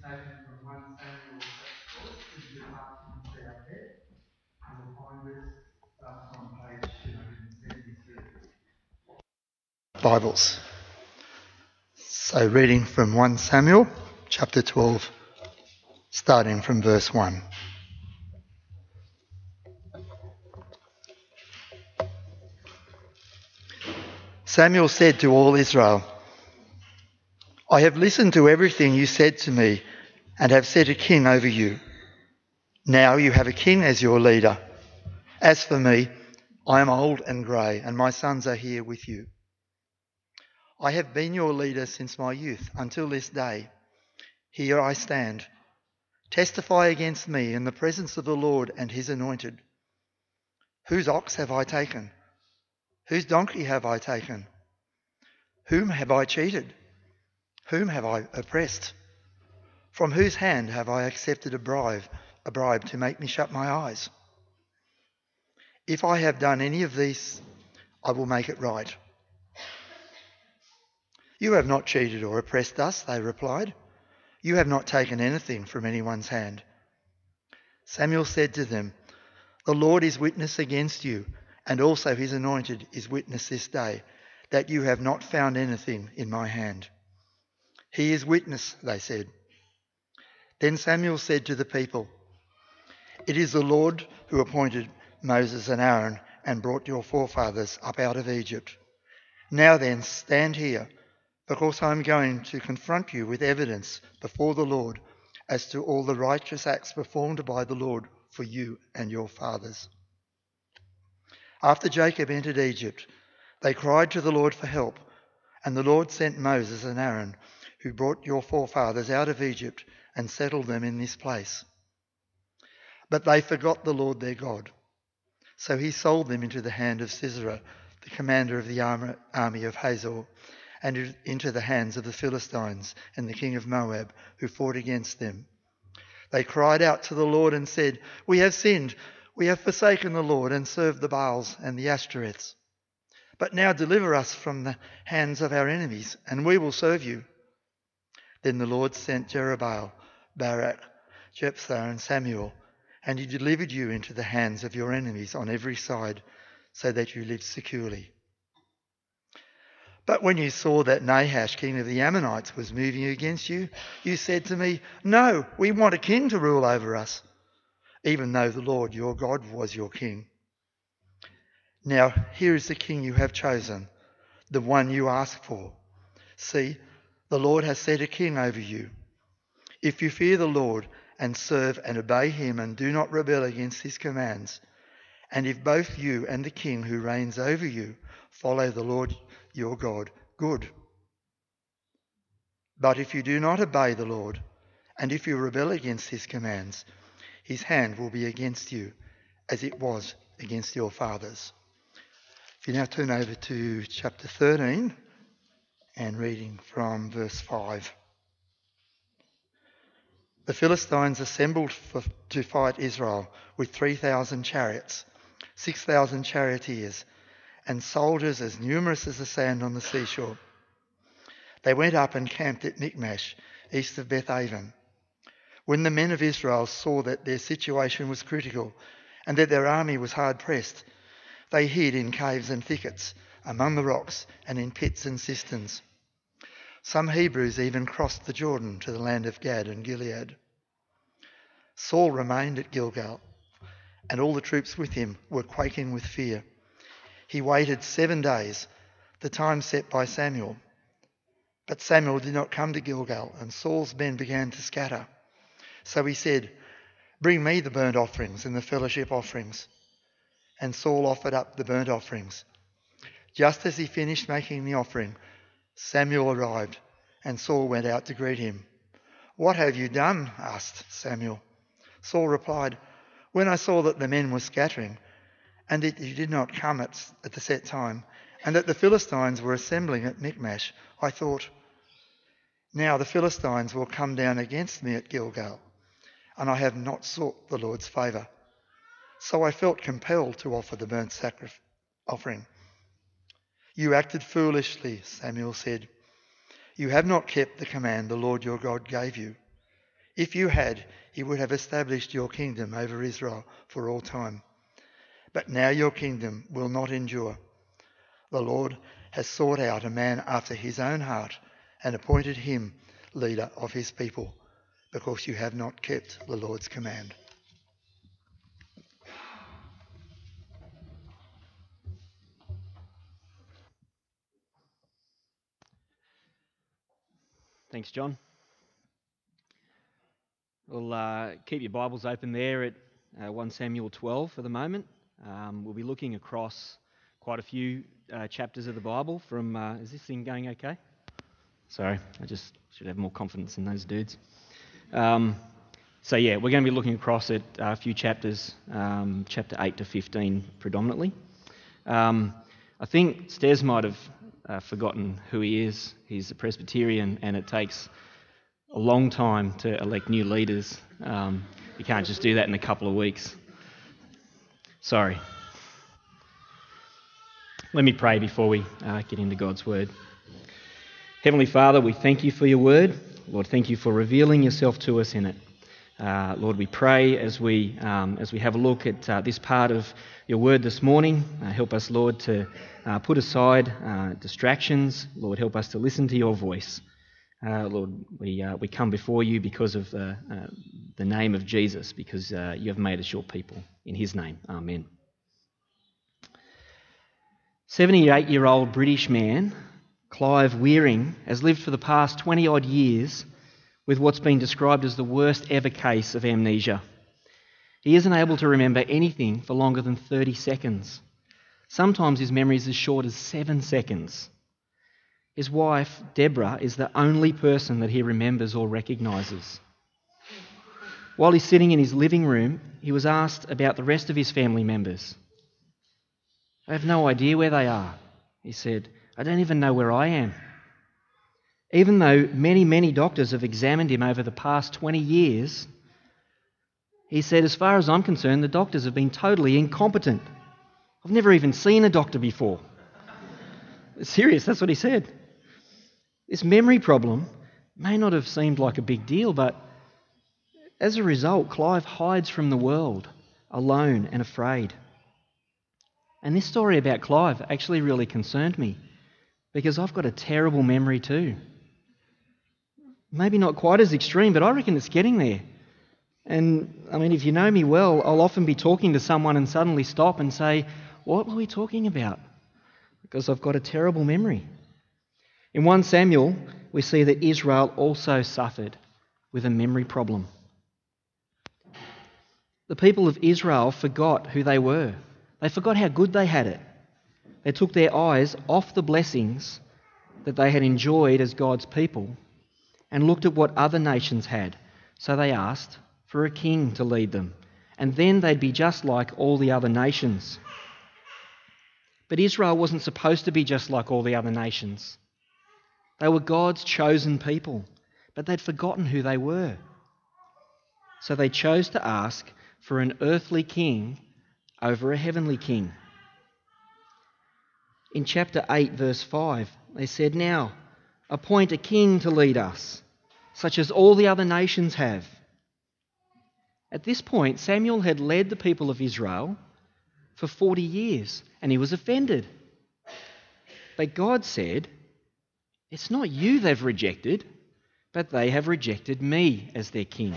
taken from 1 Samuel chapter 4. If you mark it out there, you will find it on page 273. Bibles. So reading from 1 Samuel chapter 12, starting from verse 1. Samuel said to all Israel, I have listened to everything you said to me and have set a king over you. Now you have a king as your leader. As for me, I am old and grey, and my sons are here with you. I have been your leader since my youth until this day. Here I stand. Testify against me in the presence of the Lord and his anointed. Whose ox have I taken? Whose donkey have I taken? Whom have I cheated? Whom have I oppressed? From whose hand have I accepted a bribe to make me shut my eyes? If I have done any of these, I will make it right. You have not cheated or oppressed us, they replied. You have not taken anything from anyone's hand. Samuel said to them, The Lord is witness against you, and also his anointed is witness this day, that you have not found anything in my hand. He is witness, they said. Then Samuel said to the people, It is the Lord who appointed Moses and Aaron and brought your forefathers up out of Egypt. Now then, stand here, because I am going to confront you with evidence before the Lord as to all the righteous acts performed by the Lord for you and your fathers. After Jacob entered Egypt, they cried to the Lord for help, and the Lord sent Moses and Aaron, who brought your forefathers out of Egypt and settled them in this place. But they forgot the Lord their God. So he sold them into the hand of Sisera, the commander of the army of Hazor, and into the hands of the Philistines and the king of Moab, who fought against them. They cried out to the Lord and said, We have sinned. We have forsaken the Lord and served the Baals and the Ashtoreths. But now deliver us from the hands of our enemies, and we will serve you. Then the Lord sent Jerubbaal, Barak, Jephthah, and Samuel, and he delivered you into the hands of your enemies on every side, so that you lived securely. But when you saw that Nahash, king of the Ammonites, was moving against you, you said to me, No, we want a king to rule over us, even though the Lord your God was your king. Now here is the king you have chosen, the one you asked for. See, the Lord has set a king over you. If you fear the Lord and serve and obey him and do not rebel against his commands, and if both you and the king who reigns over you follow the Lord your God, good. But if you do not obey the Lord, and if you rebel against his commands, his hand will be against you, as it was against your fathers. If you now turn over to chapter 13 and reading from verse 5. The Philistines assembled to fight Israel with 3,000 chariots, 6,000 charioteers, and soldiers as numerous as the sand on the seashore. They went up and camped at Michmash, east of Beth-aven. When the men of Israel saw that their situation was critical and that their army was hard pressed, they hid in caves and thickets, among the rocks, and in pits and cisterns. Some Hebrews even crossed the Jordan to the land of Gad and Gilead. Saul remained at Gilgal, and all the troops with him were quaking with fear. He waited 7 days, the time set by Samuel. But Samuel did not come to Gilgal, and Saul's men began to scatter. So he said, Bring me the burnt offerings and the fellowship offerings. And Saul offered up the burnt offerings. Just as he finished making the offering, Samuel arrived, and Saul went out to greet him. What have you done? Asked Samuel. Saul replied, When I saw that the men were scattering, and that you did not come at the set time, and that the Philistines were assembling at Michmash, I thought, Now the Philistines will come down against me at Gilgal, and I have not sought the Lord's favour. So I felt compelled to offer the burnt offering. You acted foolishly, Samuel said. You have not kept the command the Lord your God gave you. If you had, he would have established your kingdom over Israel for all time. But now your kingdom will not endure. The Lord has sought out a man after his own heart and appointed him leader of his people, because you have not kept the Lord's command. Thanks, John. We'll keep your Bibles open there at 1 Samuel 12 for the moment. We'll be looking across quite a few chapters of the Bible from... is this thing going okay? Sorry, I just should have more confidence in those dudes. We're going to be looking across at a few chapters, chapter 8 to 15 predominantly. I think Stez might have forgotten who he is. He's a Presbyterian, and it takes a long time to elect new leaders. You can't just do that in a couple of weeks. Sorry. Let me pray before we get into God's Word. Heavenly Father, we thank you for your Word. Lord, thank you for revealing yourself to us in it. Lord, we pray as we have a look at this part of your Word this morning, help us, Lord, to put aside distractions. Lord, help us to listen to your voice. Lord, we come before you because of the name of Jesus, because you have made us your people. In his name, amen. 78-year-old British man, Clive Wearing, has lived for the past 20-odd years with what's been described as the worst ever case of amnesia. He isn't able to remember anything for longer than 30 seconds. Sometimes his memory is as short as 7 seconds. His wife, Deborah, is the only person that he remembers or recognises. While he's sitting in his living room, he was asked about the rest of his family members. "I have no idea where they are," he said. "I don't even know where I am." Even though many, many doctors have examined him over the past 20 years, he said, "As far as I'm concerned, the doctors have been totally incompetent. I've never even seen a doctor before." Serious, that's what he said. This memory problem may not have seemed like a big deal, but as a result, Clive hides from the world, alone and afraid. And this story about Clive actually really concerned me, because I've got a terrible memory too. Maybe not quite as extreme, but I reckon it's getting there. And I mean, if you know me well, I'll often be talking to someone and suddenly stop and say, "What were we talking about?" Because I've got a terrible memory. In 1 Samuel, we see that Israel also suffered with a memory problem. The people of Israel forgot who they were. They forgot how good they had it. They took their eyes off the blessings that they had enjoyed as God's people and looked at what other nations had. So they asked for a king to lead them, and then they'd be just like all the other nations. But Israel wasn't supposed to be just like all the other nations. They were God's chosen people, but they'd forgotten who they were. So they chose to ask for an earthly king over a heavenly king. In chapter 8, verse 5, they said, "Now, appoint a king to lead us, such as all the other nations have." At this point, Samuel had led the people of Israel for 40 years, and he was offended. But God said, "It's not you they've rejected, but they have rejected me as their king."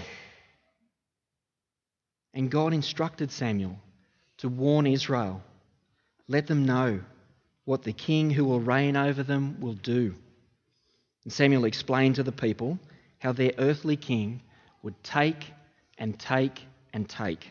And God instructed Samuel to warn Israel, let them know what the king who will reign over them will do. And Samuel explained to the people how their earthly king would take and take and take.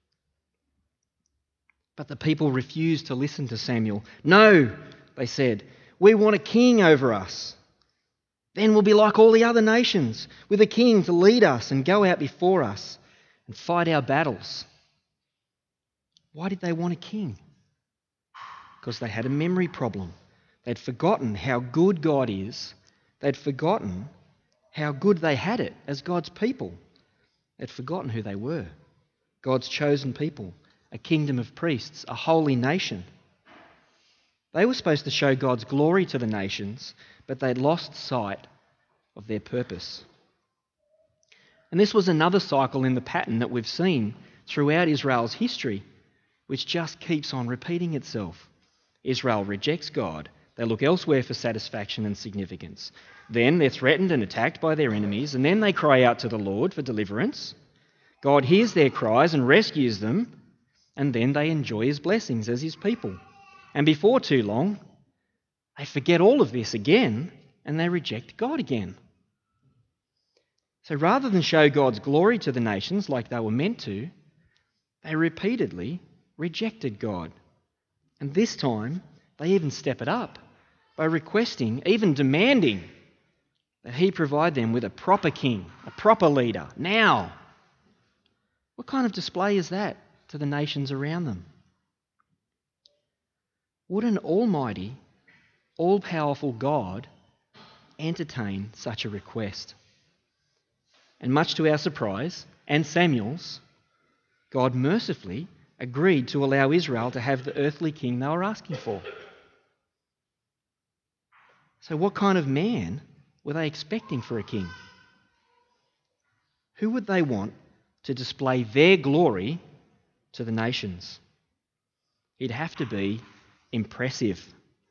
But the people refused to listen to Samuel. "No," they said, "we want a king over us. Then we'll be like all the other nations, with a king to lead us and go out before us and fight our battles." Why did they want a king? Because they had a memory problem. They'd forgotten how good God is. They'd forgotten how good they had it as God's people. They'd forgotten who they were. God's chosen people, a kingdom of priests, a holy nation. They were supposed to show God's glory to the nations, but they'd lost sight of their purpose. And this was another cycle in the pattern that we've seen throughout Israel's history, which just keeps on repeating itself. Israel rejects God. They look elsewhere for satisfaction and significance. Then they're threatened and attacked by their enemies, and then they cry out to the Lord for deliverance. God hears their cries and rescues them, and then they enjoy his blessings as his people. And before too long, they forget all of this again, and they reject God again. So rather than show God's glory to the nations like they were meant to, they repeatedly rejected God. And this time, they even step it up by requesting, even demanding, that he provide them with a proper king, a proper leader, now. What kind of display is that to the nations around them? Would an almighty, all-powerful God entertain such a request? And much to our surprise, and Samuel's, God mercifully agreed to allow Israel to have the earthly king they were asking for. So what kind of man were they expecting for a king? Who would they want to display their glory to the nations? He'd have to be impressive.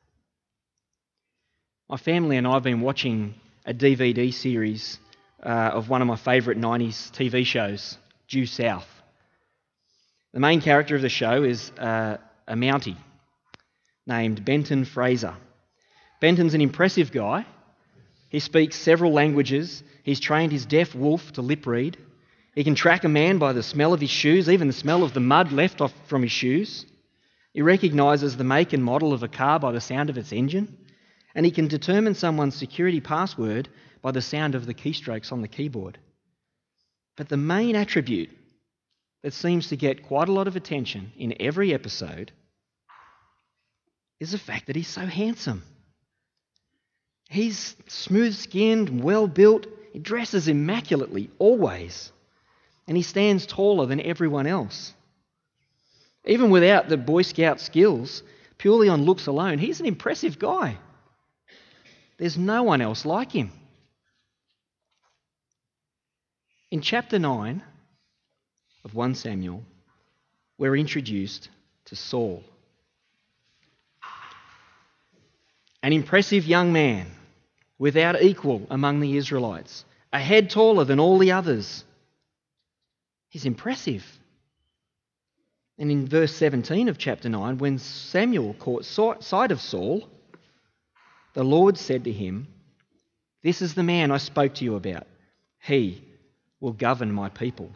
My family and I have been watching a DVD series of one of my favourite 90s TV shows, Due South. The main character of the show is a Mountie named Benton Fraser. Benton's an impressive guy. He speaks several languages. He's trained his deaf wolf to lip read. He can track a man by the smell of his shoes, even the smell of the mud left off from his shoes. He recognises the make and model of a car by the sound of its engine. And he can determine someone's security password by the sound of the keystrokes on the keyboard. But the main attribute that seems to get quite a lot of attention in every episode is the fact that he's so handsome. He's smooth-skinned, well-built, he dresses immaculately, always, and he stands taller than everyone else. Even without the Boy Scout skills, purely on looks alone, he's an impressive guy. There's no one else like him. In chapter 9 of 1 Samuel, we're introduced to Saul. An impressive young man, without equal among the Israelites, a head taller than all the others. He's impressive. And in verse 17 of chapter 9, when Samuel caught sight of Saul, the Lord said to him, "This is the man I spoke to you about. He will govern my people."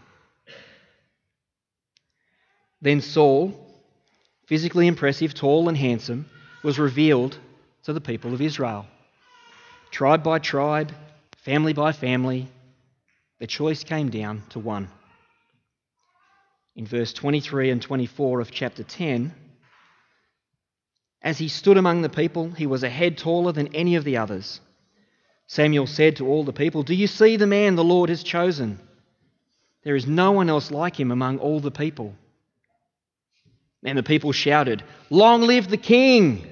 Then Saul, physically impressive, tall and handsome, was revealed to the people of Israel. Tribe by tribe, family by family, the choice came down to one. In verse 23 and 24 of chapter 10, as he stood among the people, he was a head taller than any of the others. Samuel said to all the people, "Do you see the man the Lord has chosen? There is no one else like him among all the people." And the people shouted, "Long live the king!"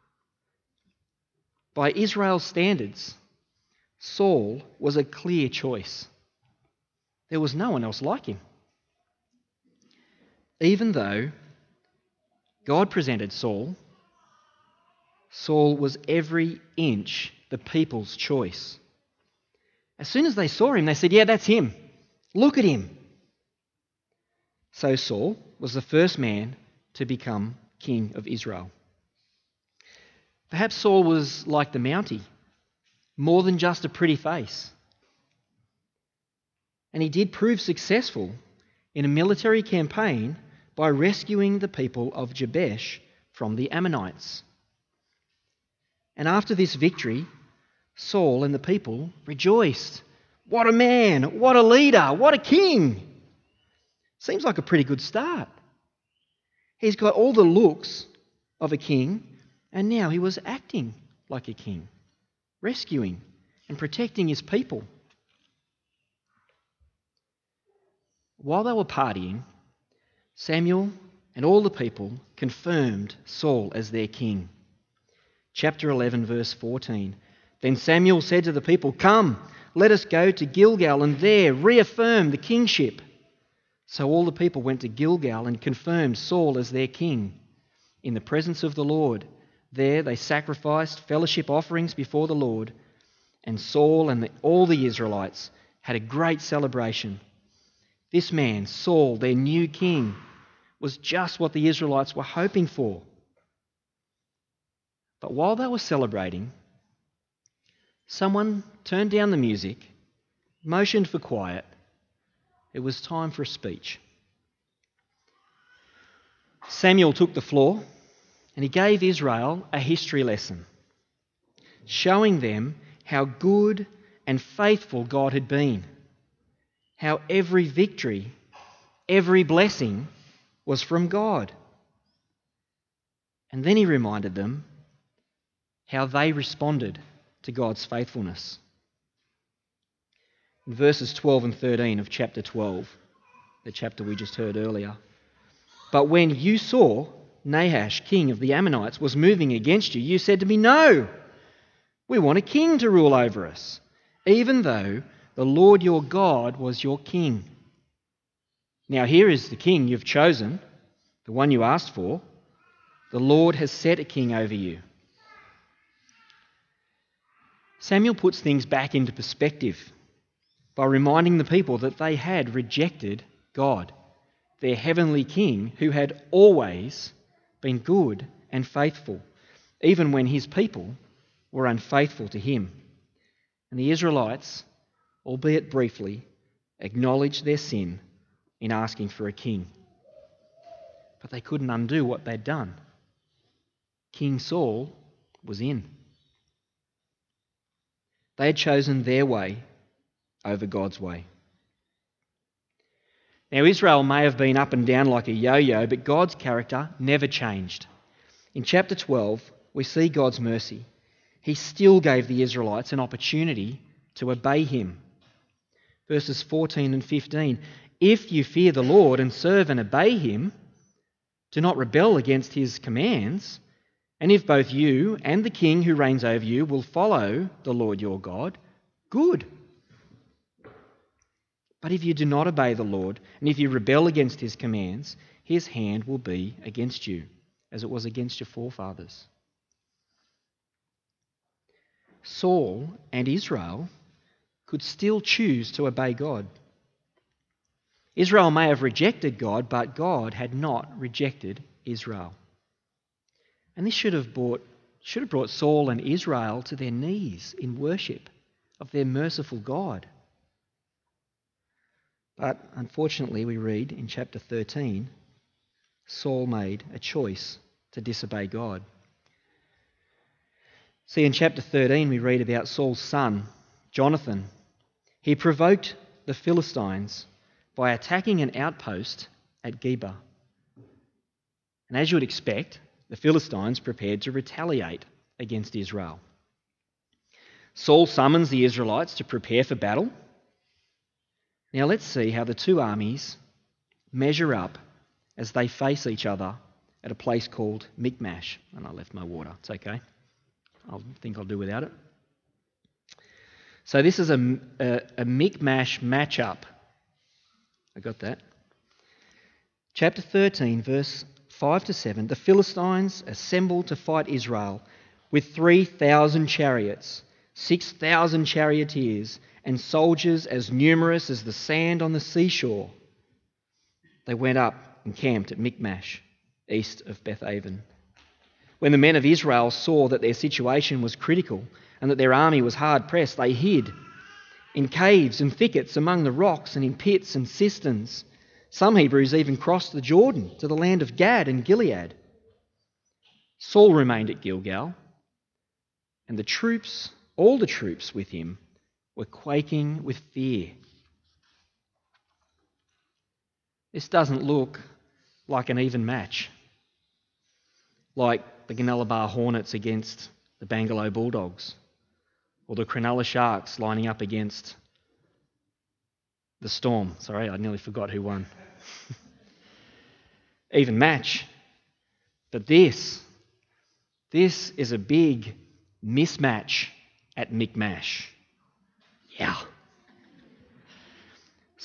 By Israel's standards, Saul was a clear choice. There was no one else like him. Even though God presented Saul, Saul was every inch the people's choice. As soon as they saw him, they said, "Yeah, that's him. Look at him." So Saul was the first man to become king of Israel. Perhaps Saul was like the Mountie, more than just a pretty face. And he did prove successful in a military campaign by rescuing the people of Jabesh from the Ammonites. And after this victory, Saul and the people rejoiced. What a man, what a leader, what a king. Seems like a pretty good start. He's got all the looks of a king, and now he was acting like a king, rescuing and protecting his people. While they were partying, Samuel and all the people confirmed Saul as their king. Chapter 11, verse 14. Then Samuel said to the people, "Come, let us go to Gilgal and there reaffirm the kingship." So all the people went to Gilgal and confirmed Saul as their king in the presence of the Lord. There they sacrificed fellowship offerings before the Lord, and Saul and all the Israelites had a great celebration. This man, Saul, their new king, was just what the Israelites were hoping for. But while they were celebrating, someone turned down the music, motioned for quiet. It was time for a speech. Samuel took the floor and he gave Israel a history lesson, showing them how good and faithful God had been, how every victory, every blessing was from God. And then he reminded them how they responded to God's faithfulness. In verses 12 and 13 of chapter 12, the chapter we just heard earlier, "But when you saw Nahash, king of the Ammonites, was moving against you, you said to me, 'No, we want a king to rule over us, even though the Lord your God was your king. Now here is the king you've chosen, the one you asked for. The Lord has set a king over you.'" Samuel puts things back into perspective by reminding the people that they had rejected God, their heavenly king, who had always been good and faithful, even when his people were unfaithful to him. And the Israelites, albeit briefly, acknowledged their sin in asking for a king. But they couldn't undo what they'd done. King Saul was in. They had chosen their way over God's way. Now, Israel may have been up and down like a yo-yo, but God's character never changed. In chapter 12, we see God's mercy. He still gave the Israelites an opportunity to obey him. Verses 14 and 15, "If you fear the Lord and serve and obey him, do not rebel against his commands, and if both you and the king who reigns over you will follow the Lord your God, good. But if you do not obey the Lord, and if you rebel against his commands, his hand will be against you, as it was against your forefathers." Saul and Israel could still choose to obey God. Israel may have rejected God, but God had not rejected Israel. And this should have brought Saul and Israel to their knees in worship of their merciful God. But unfortunately, we read in chapter 13, Saul made a choice to disobey God. See, in chapter 13, we read about Saul's son, Jonathan. He provoked the Philistines by attacking an outpost at Geba. And as you would expect, the Philistines prepared to retaliate against Israel. Saul summons the Israelites to prepare for battle. Now let's see how the two armies measure up as they face each other at a place called Michmash. And I left my water. It's okay. I think I'll do without it. So this is a Michmash matchup. I got that. Chapter 13, verse 5 to 7. "The Philistines assembled to fight Israel with 3,000 chariots, 6,000 charioteers, and soldiers as numerous as the sand on the seashore. They went up and camped at Michmash, east of Bethaven. When the men of Israel saw that their situation was critical and that their army was hard pressed, they hid in caves and thickets among the rocks and in pits and cisterns. Some Hebrews even crossed the Jordan to the land of Gad and Gilead. Saul remained at Gilgal, and all the troops with him, were quaking with fear." This doesn't look like an even match, like the Gunnellabar Hornets against the Bangalore Bulldogs, or the Cronulla Sharks lining up against the Storm. Sorry, I nearly forgot who won. Even match. But this is a big mismatch at Michmash. Yeah.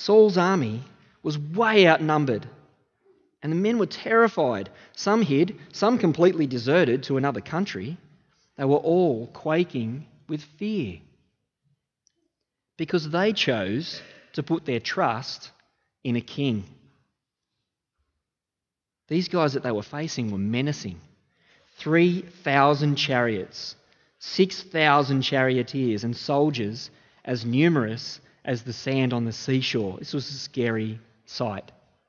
Saul's army was way outnumbered, and the men were terrified. Some hid, some completely deserted to another country. They were all quaking with fear because they chose to put their trust in a king. These guys that they were facing were menacing. 3,000 chariots, 6,000 charioteers, and soldiers as numerous as the sand on the seashore. This was a scary sight.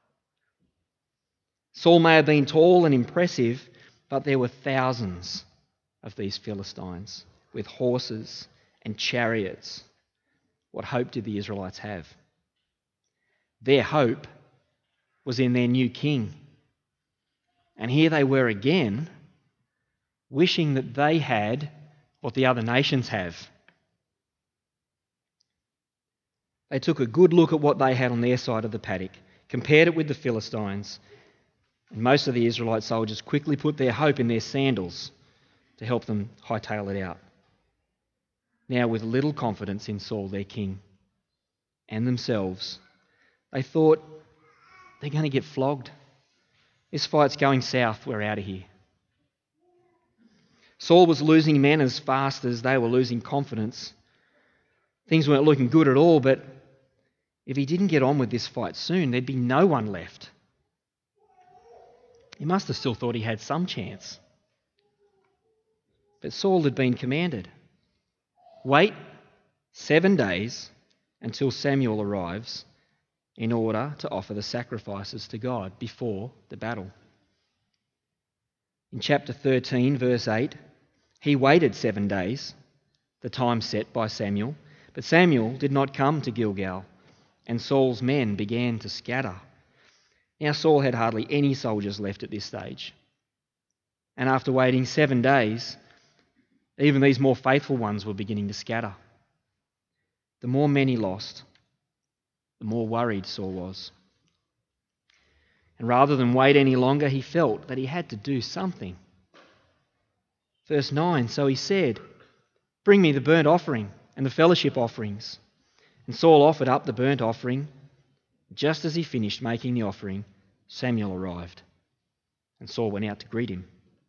Saul may have been tall and impressive, but there were thousands of these Philistines with horses and chariots. What hope did the Israelites have? Their hope was in their new king. And here they were again, wishing that they had what the other nations have. They took a good look at what they had on their side of the paddock, compared it with the Philistines, and most of the Israelite soldiers quickly put their hope in their sandals to help them hightail it out. Now, with little confidence in Saul, their king, and themselves, they thought, they're going to get flogged. This fight's going south, we're out of here. Saul was losing men as fast as they were losing confidence. Things weren't looking good at all, but if he didn't get on with this fight soon, there'd be no one left. He must have still thought he had some chance. But Saul had been commanded, wait 7 days until Samuel arrives in order to offer the sacrifices to God before the battle. In chapter 13, verse 8, he waited 7 days, the time set by Samuel, but Samuel did not come to Gilgal, and Saul's men began to scatter. Now Saul had hardly any soldiers left at this stage. And after waiting 7 days, even these more faithful ones were beginning to scatter. The more men he lost, the more worried Saul was. And rather than wait any longer, he felt that he had to do something. Verse 9, so he said, bring me the burnt offering and the fellowship offerings. And Saul offered up the burnt offering. Just as he finished making the offering, Samuel arrived, and Saul went out to greet him.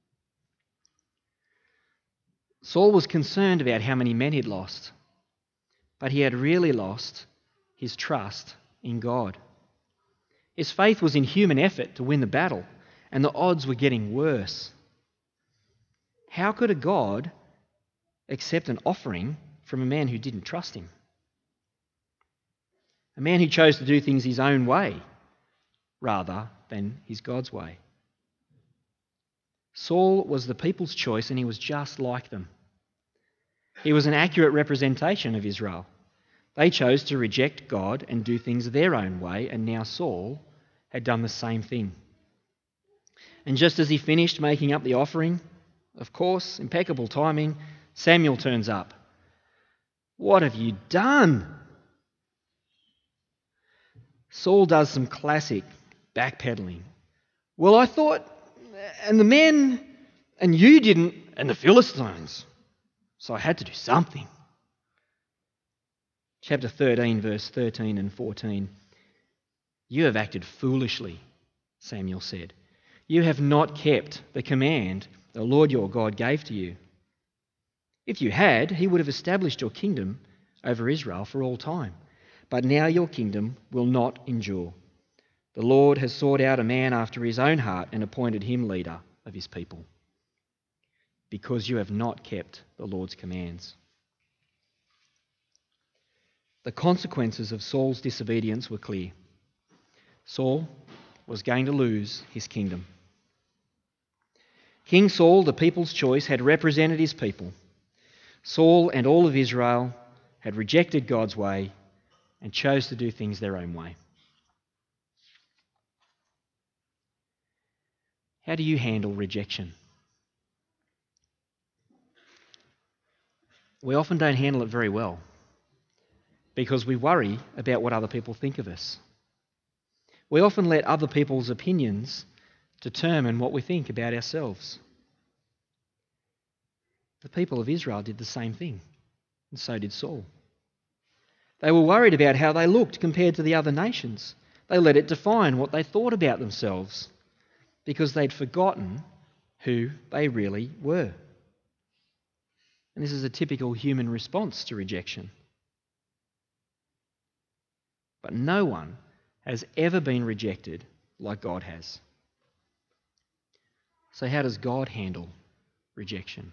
Saul was concerned about how many men he'd lost, but he had really lost his trust in God. His faith was in human effort to win the battle, and the odds were getting worse. How could a God accept an offering from a man who didn't trust him? A man who chose to do things his own way rather than his God's way. Saul was the people's choice, and he was just like them. He was an accurate representation of Israel. They chose to reject God and do things their own way, and now Saul had done the same thing. And just as he finished making up the offering, of course, impeccable timing, Samuel turns up. What have you done? Saul does some classic backpedaling. Well, I thought, and the men, and you didn't, and the Philistines. So I had to do something. Chapter 13, verse 13 and 14. You have acted foolishly, Samuel said. You have not kept the command the Lord your God gave to you. If you had, he would have established your kingdom over Israel for all time. But now your kingdom will not endure. The Lord has sought out a man after his own heart and appointed him leader of his people, because you have not kept the Lord's commands. The consequences of Saul's disobedience were clear. Saul was going to lose his kingdom. King Saul, the people's choice, had represented his people. Saul and all of Israel had rejected God's way and chose to do things their own way. How do you handle rejection? We often don't handle it very well because we worry about what other people think of us. We often let other people's opinions determine what we think about ourselves. The people of Israel did the same thing, and so did Saul. They were worried about how they looked compared to the other nations. They let it define what they thought about themselves because they'd forgotten who they really were. And this is a typical human response to rejection. But no one has ever been rejected like God has. So how does God handle rejection?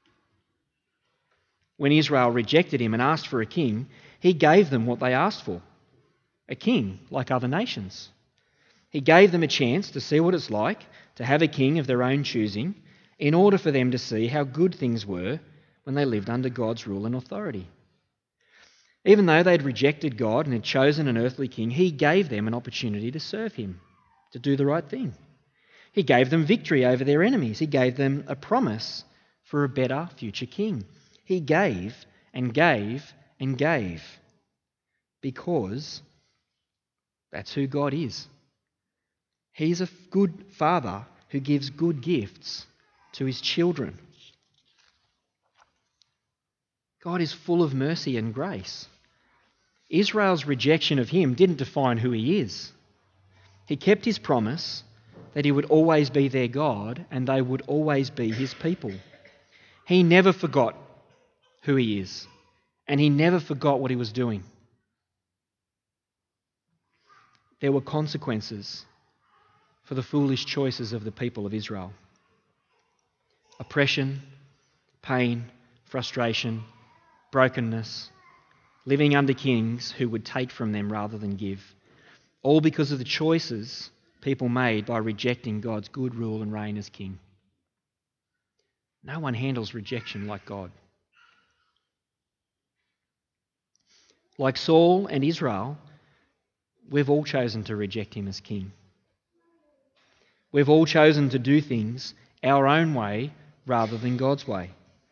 When Israel rejected him and asked for a king, he gave them what they asked for, a king like other nations. He gave them a chance to see what it's like to have a king of their own choosing in order for them to see how good things were when they lived under God's rule and authority. Even though they'd rejected God and had chosen an earthly king, he gave them an opportunity to serve him, to do the right thing. He gave them victory over their enemies. He gave them a promise for a better future king. He gave and gave and gave because that's who God is. He's a good father who gives good gifts to his children. God is full of mercy and grace. Israel's rejection of him didn't define who he is. He kept his promise that he would always be their God and they would always be his people. He never forgot who he is, and he never forgot what he was doing. There were consequences for the foolish choices of the people of Israel. Oppression, pain, frustration, brokenness, living under kings who would take from them rather than give, all because of the choices people made by rejecting God's good rule and reign as king. No one handles rejection like God. Like Saul and Israel, we've all chosen to reject him as king. We've all chosen to do things our own way rather than God's way.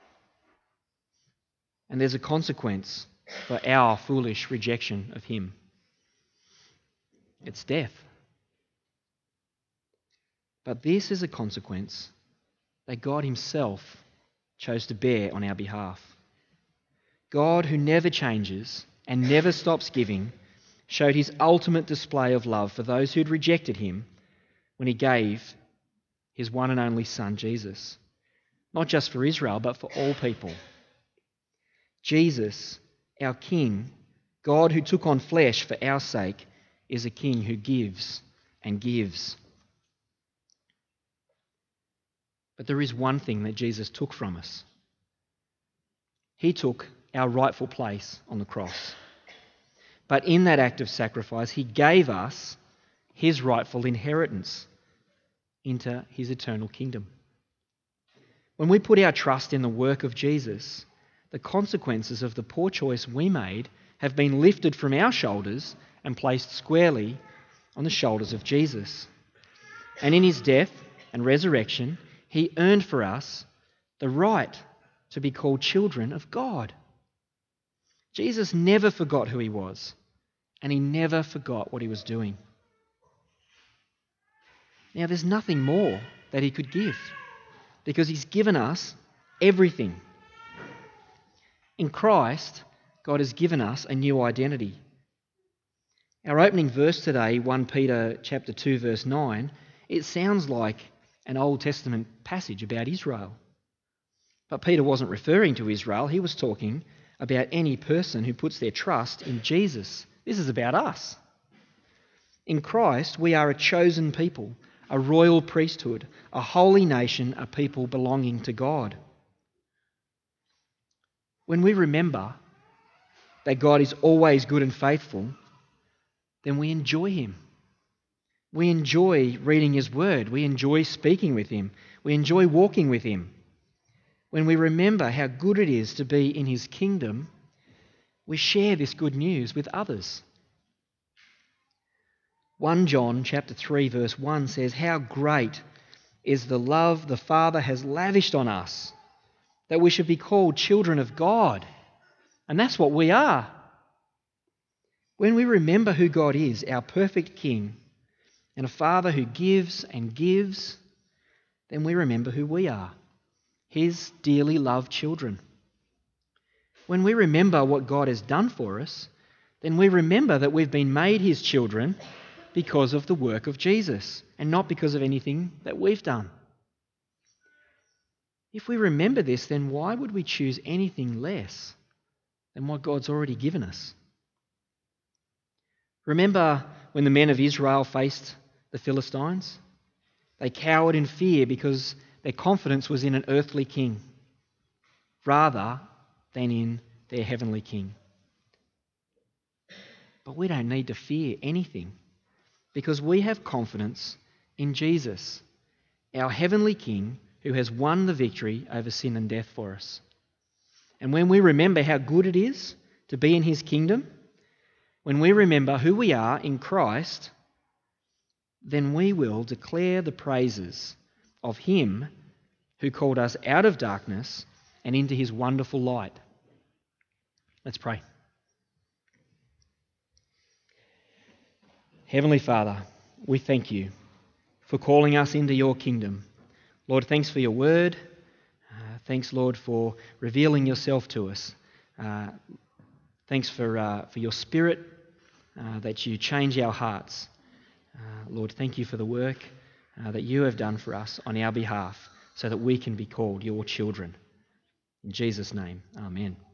And there's a consequence for our foolish rejection of him. It's death. But this is a consequence that God himself chose to bear on our behalf. God, who never changes and never stops giving, showed his ultimate display of love for those who'd rejected him when he gave his one and only Son, Jesus. Not just for Israel, but for all people. Jesus, our King, God who took on flesh for our sake, is a King who gives and gives. But there is one thing that Jesus took from us. He took our rightful place on the cross. But in that act of sacrifice, he gave us his rightful inheritance into his eternal kingdom. When we put our trust in the work of Jesus, the consequences of the poor choice we made have been lifted from our shoulders and placed squarely on the shoulders of Jesus. And in his death and resurrection, he earned for us the right to be called children of God. Jesus never forgot who he was, and he never forgot what he was doing. Now, there's nothing more that he could give, because he's given us everything. In Christ, God has given us a new identity. Our opening verse today, 1 Peter chapter 2, verse 9, it sounds like an Old Testament passage about Israel. But Peter wasn't referring to Israel. He was talking about any person who puts their trust in Jesus. This is about us. In Christ, we are a chosen people, a royal priesthood, a holy nation, a people belonging to God. When we remember that God is always good and faithful, then we enjoy him. We enjoy reading his word. We enjoy speaking with him. We enjoy walking with him. When we remember how good it is to be in his kingdom, we share this good news with others. 1 John chapter 3 verse 1 says, "How great is the love the Father has lavished on us, that we should be called children of God." And that's what we are. When we remember who God is, our perfect King, and a Father who gives and gives, then we remember who we are, his dearly loved children. When we remember what God has done for us, then we remember that we've been made his children because of the work of Jesus and not because of anything that we've done. If we remember this, then why would we choose anything less than what God's already given us? Remember when the men of Israel faced the Philistines? They cowered in fear because their confidence was in an earthly king rather than in their heavenly king. But we don't need to fear anything because we have confidence in Jesus, our heavenly King, who has won the victory over sin and death for us. And when we remember how good it is to be in his kingdom, when we remember who we are in Christ, then we will declare the praises of him who called us out of darkness and into his wonderful light. Let's pray. Heavenly Father, we thank you for calling us into your kingdom. Lord, thanks for your word. Thanks, Lord, for revealing yourself to us. Thanks for your Spirit, that you change our hearts. Lord, thank you for the work that you have done for us on our behalf so that we can be called your children. In Jesus' name, amen.